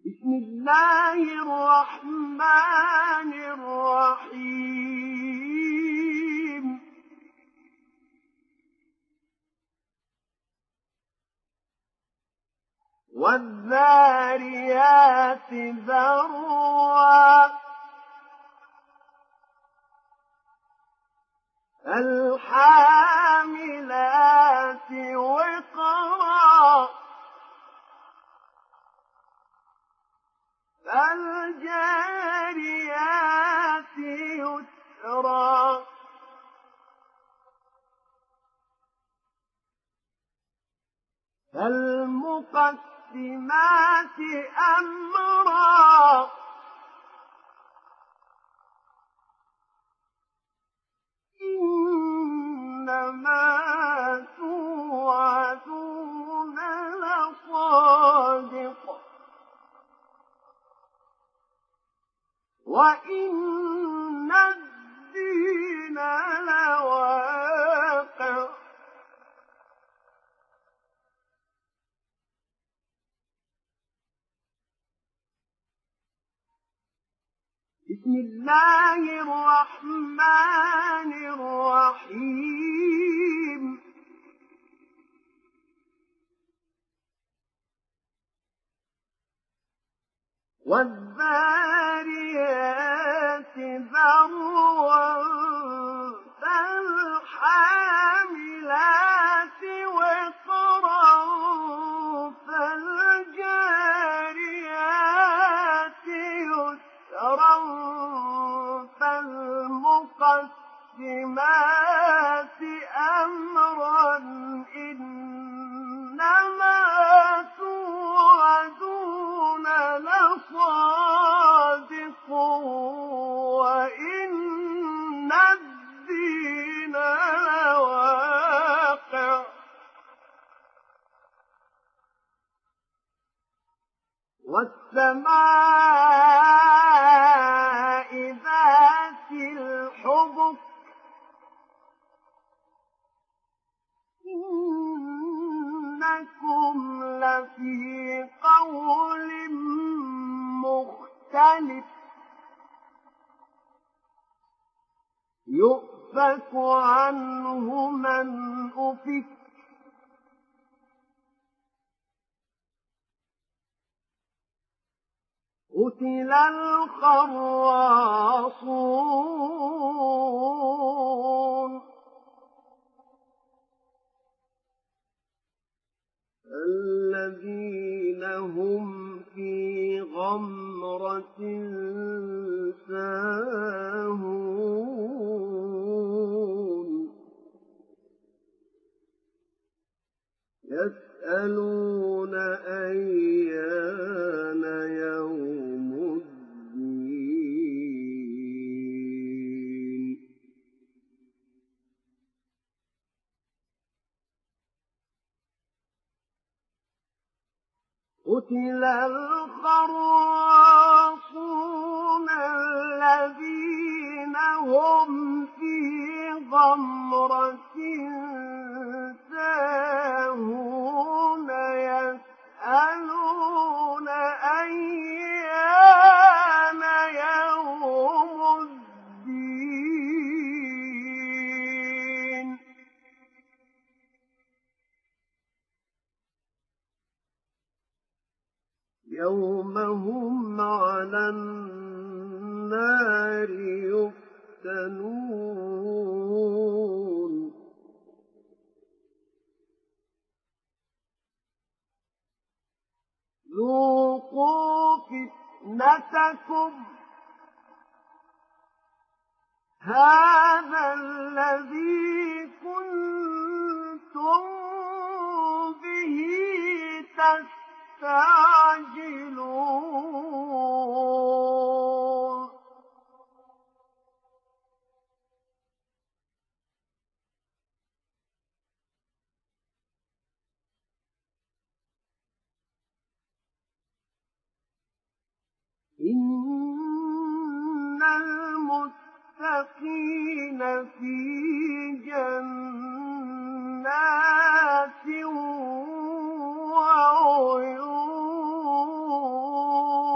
بسم الله الرحمن الرحيم والذاريات ذروا فالحاملات وقرا فالجاريات يسرا فالمقسمات أمرا إنما توعدون لصادق وإن الدين لواقع بسم الله الرحمن الرحيم والذاريات ذروا فالحاملات وقرا فالجاريات يسرا فالمقسمات أمرا إنما توعدون لصادق وإن الدين لواقع والسماء ذات الحبك إنكم لفي قول مختلف يؤفك عنه من أفك قتل الخراصون الذين هم في غمرة ساهون يسألون أيان يوم الدين قتل الخراصون الذين هم في غمرة ساهون يسألون أيان يوم الدين يوم هم على النار يفتنون ذوقوا فتنتكم هذا الذي كنتم به تستعجلون إن المتقين في جنات وعيون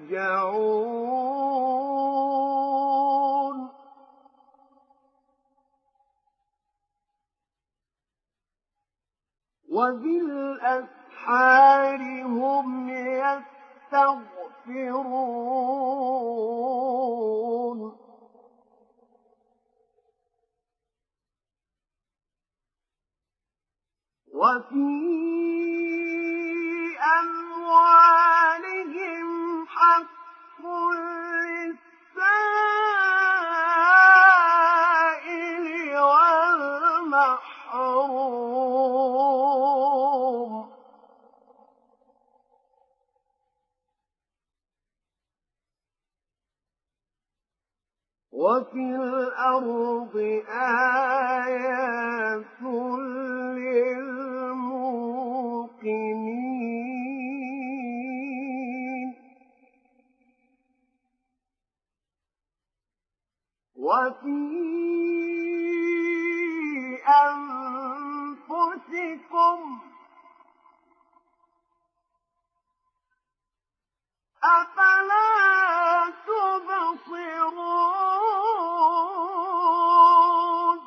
يرجعون وبالأسحار هم يستغفرون وفي أموالهم حق للسائل والمحروم وفي الأرض آيات للموقنين وفي أنفسكم أفلا تبصرون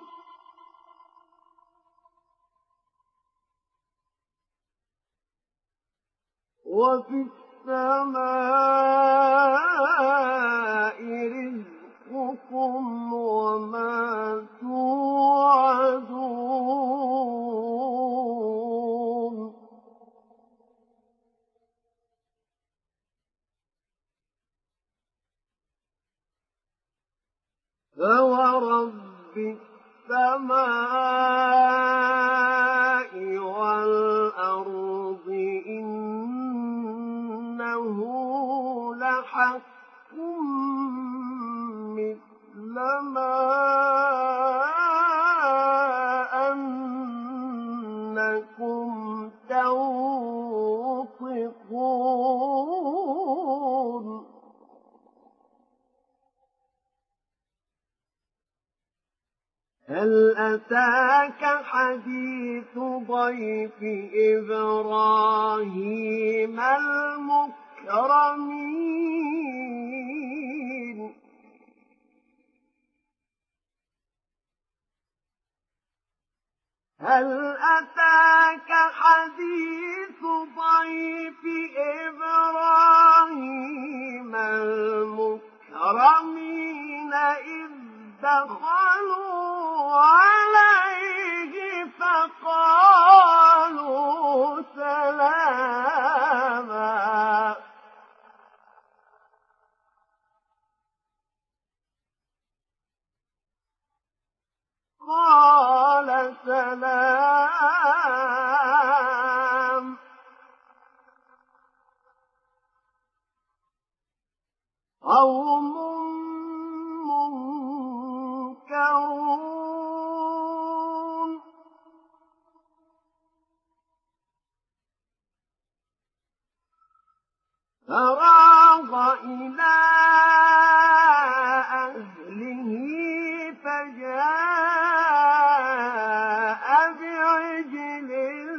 وفي السماء رزقكم وما توعدون فورب السماء والأرض إنه لحق مثل ما أنكم تنطقون هل أتاك حديث ضيف إبراهيم المكرمين هل أتاك حديث ضيف إبراهيم المكرمين إذ دخلوا عليه فقالوا سلاما قال سلام قوم منكرون فراغ إلى أهله فجاء بعجل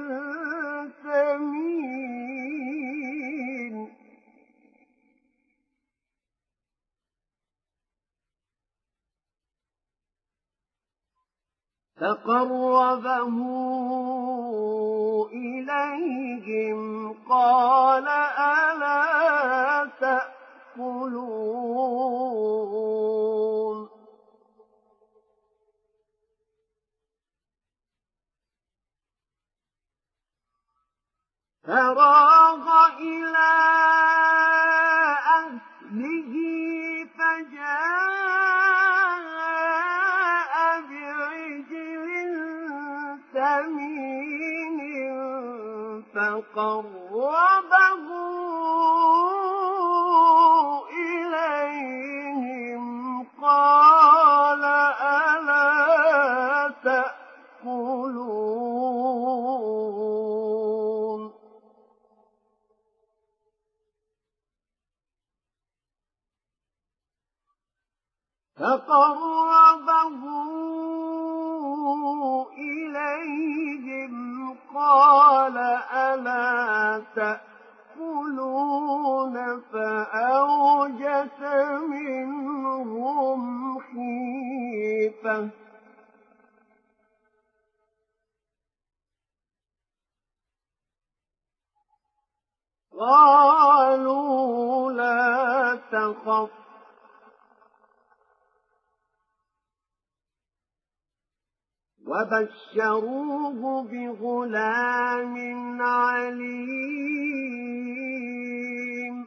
سمين فقربه إليهم قال ألا تأكلون فراغ إلى أهله فجاء بعجل سمين فقربه إليهم قال ألا تأكلون فقربه إليهم قال ألا تأكلون فأوى قالوا لا تخف وبشروه بغلام عليم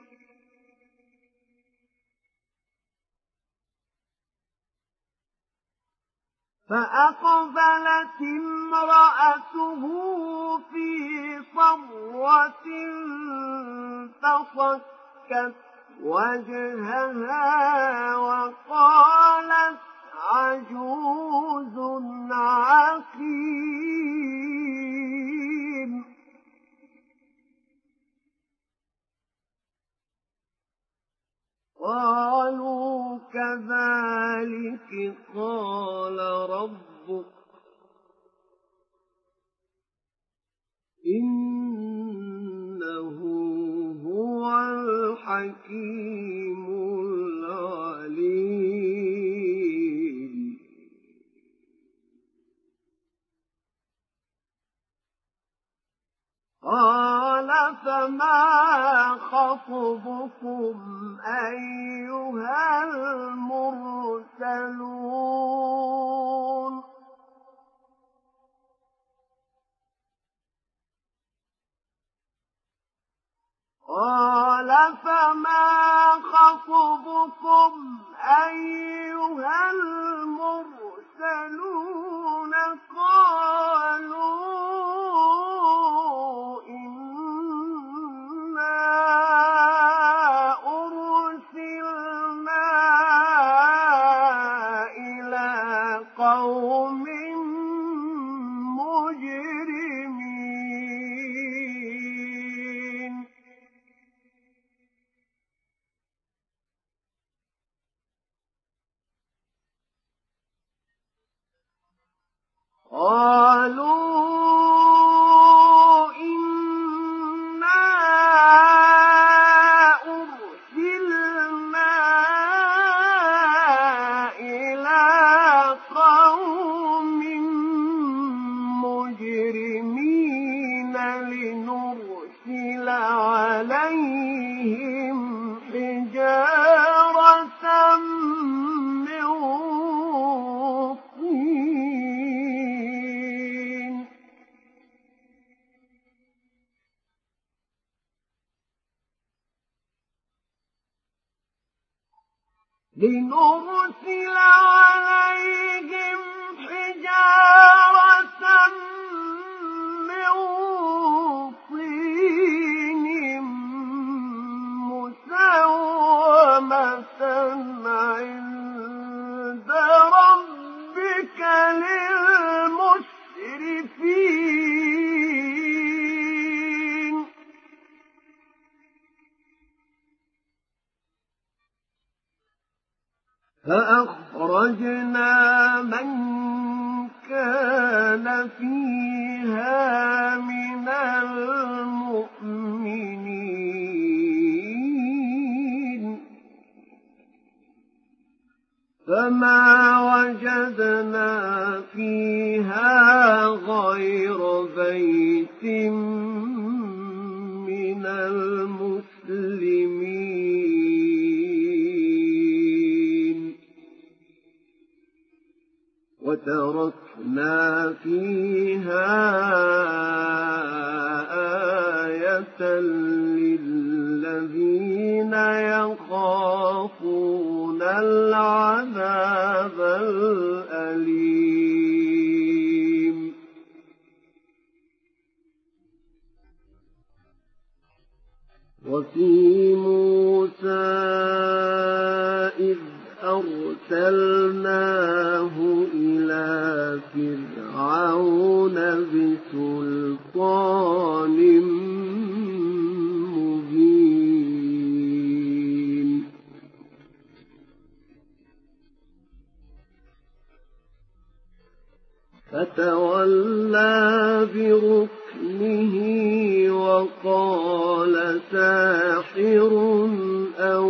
فأقبلت امرأته في صرة فصكت وجهها وقالت عجوز عقيم قالوا كذلك قال ربك إنه هو الحكيم العليم قال فما خطبكم أيها المرسلون قال فما خطبكم أيها المرسلون قالوا إنا أرسلنا إلى قوم مجرمين قالوا إنا أرسلنا إلى قوم مجرمين لنرسل عليهم حجارة من طين لنرسل عليهم حجارة من طين مسومة عند ربك للمسرفين فأخرجنا من كان فيها من المؤمنين فما وجدنا فيها غير بيت من المسلمين وتركنا فيها آية للذين يخافون العذاب الأليم وفي موسى إذ أرسلناه إلى فرعون بسلطان مبين فتولى بركنه وقال ساحر أو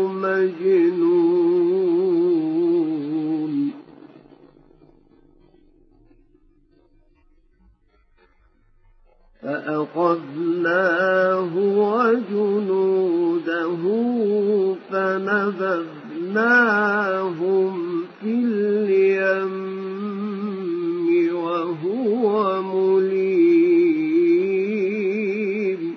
مجنون فأخذناه وجنوده جنوده فنبذناهم في اليم وهو مليم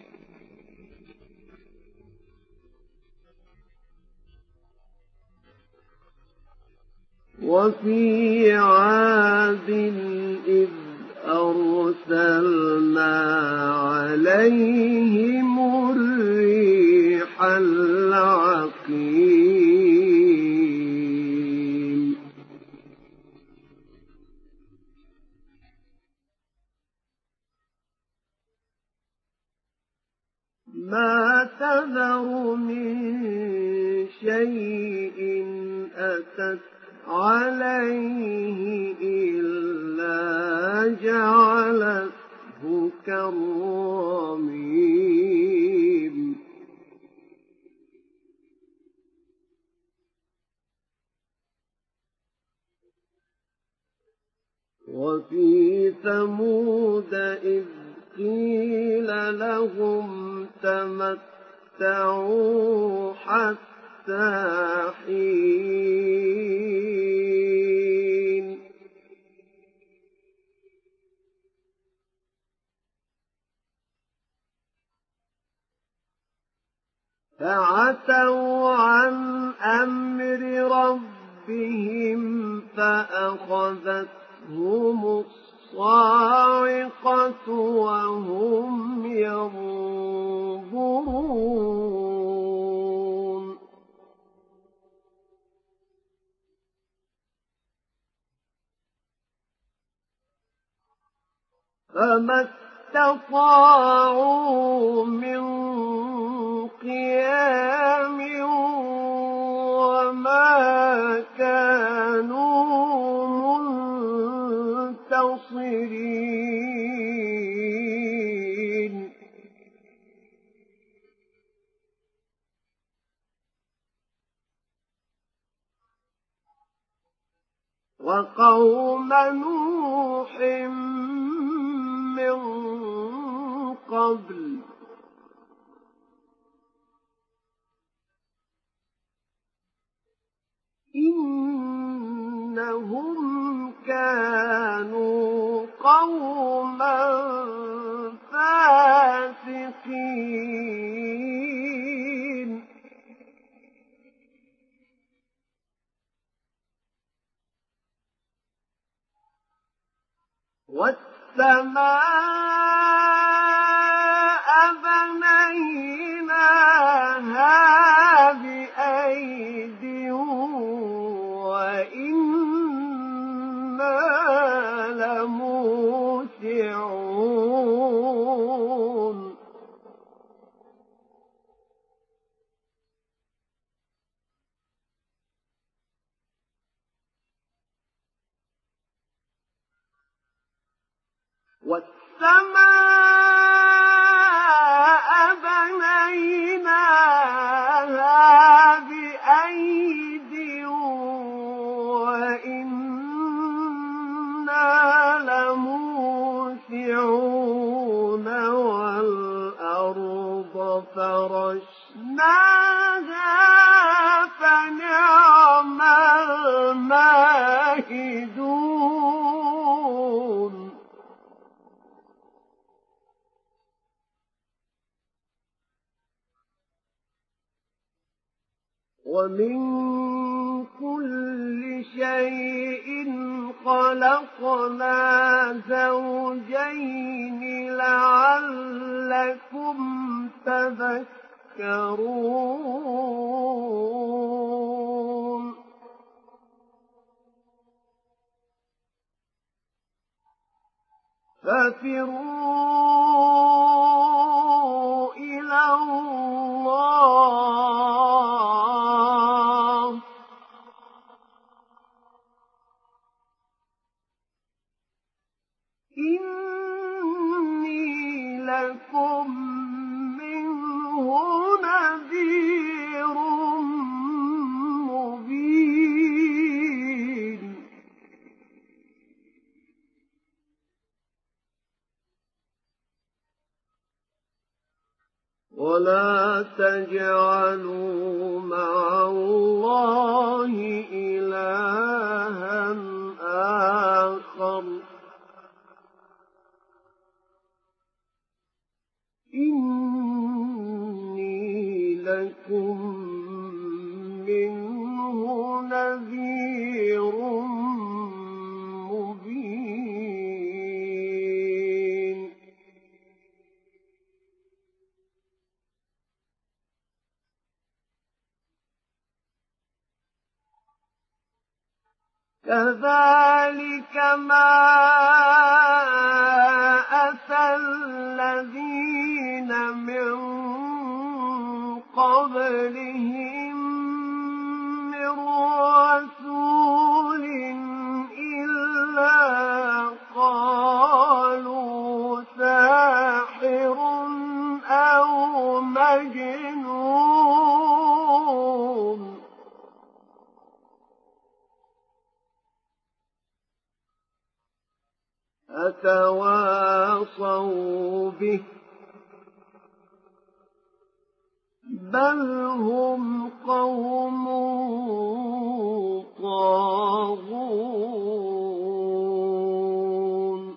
وفي عاد إذ أرسلنا عليهم الريح العقيم ما تذر من شيء أتت عليه إلا جعلته كالرميم وفي ثمود إذ قيل لهم تمتعوا حتى حين فعتوا عن أمر ربهم فأخذتهم الصاعقة وهم ينظرون فما استطاعوا من قيام وما كانوا منتصرين وقوم نوح من قبل إنهم كانوا قوما فاسقين والسماء بنيناها بأيد وإنا لموسعون والسماء بنيناها بأيد وإنا لموسعون والأرض فرشناها فنعم الماهدون ومن كل شيء خلقنا زوجين لعلكم تذكرون ففروا إلى الله إني لكم منه نذير مبين ولا ولا تجعلوا مع الله إلها آخر إني لكم منه نذير مبين كذلك ما أتى الذين من قبلهم من رسول إلا قالوا ساحر أو مجنون أتواصوا به بل هم قوم طاغون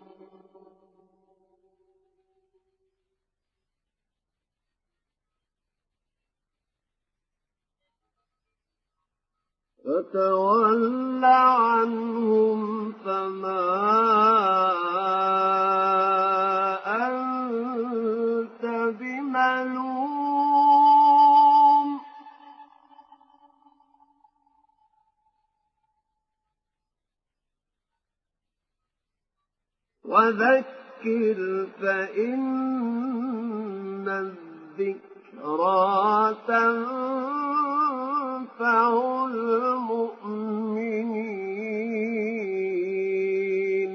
فتول عنهم فما أنت بملوم وذكر فإن الذكرى تنفع المؤمنين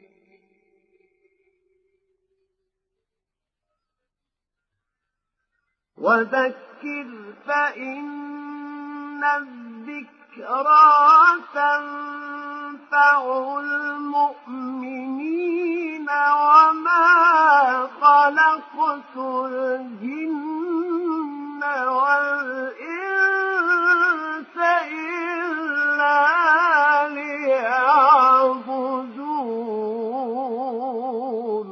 وذكر فإن الذكرى تنفع المؤمنين وما خلقت الجن والإنس إلا ليعبدون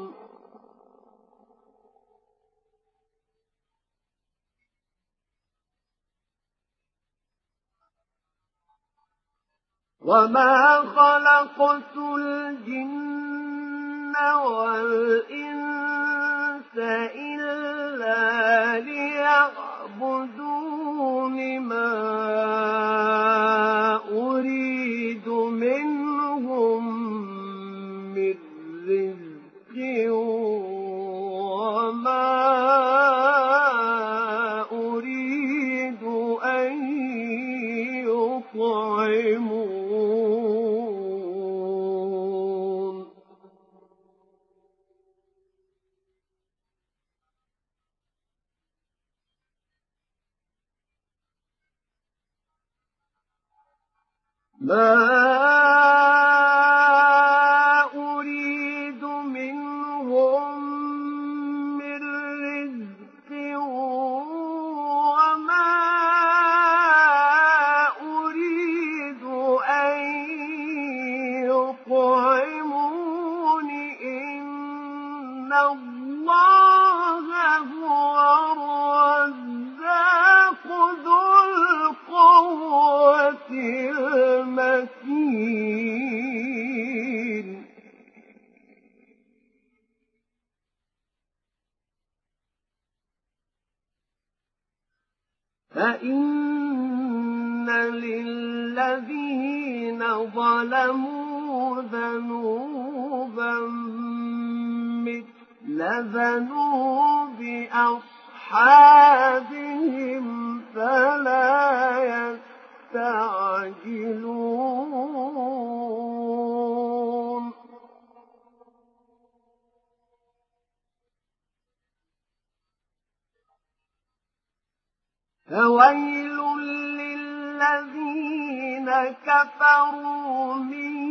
وما خلقت الجن والإنس إلا ليعبدون ما أريد منهم من رزق وما أريد أن يطعمون ما أريد منهم من رزق وما أريد أن يطعمون إن الله هو الرزاق ذو القوة المتين فإن للذين ظلموا ذنوبا مثل ذنوب أصحابهم فلا يستعجلون فويل للذين كفروا من